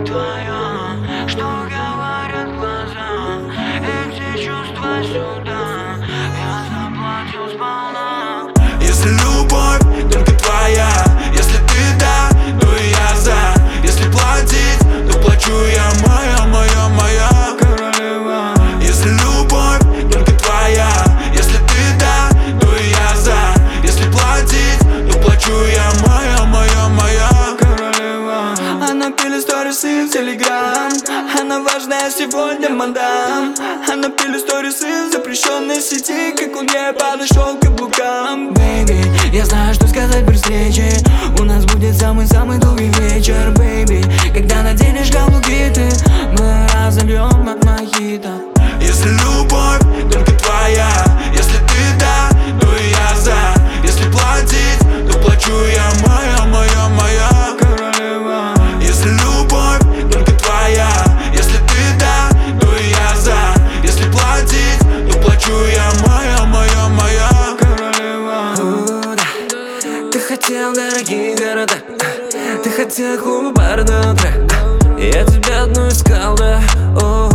твоя, что говорят глаза, эти чувства сюда, я заплатил сполна. Если любовь только твоя, если ты да, то и я за. Если платить, то плачу я, моя королева. Если любовь только твоя, если ты да, то и я за. Если платить, то плачу я, моя королева. Она пилит сторисы в Телеграм, она важная сегодня мадам. Она пилит сторисы в запрещенной сети, как он ей подошел к каблукам. Бэйби, я знаю, что сказать при встрече, у нас будет самый-самый долгий вечер. Бэйби, когда наденешь каблуки ты, мы разольем от мохито. Если любовь только твоя, если ты да, то и я за. Если платить, то плачу я, моя королева. Если любовь только твоя, если ты да, то и я за. Если платить, то плачу я, моя королева. Ты хотел дорогие города, ты хотел клуб, бар до утра. Я тебя одну искал, да.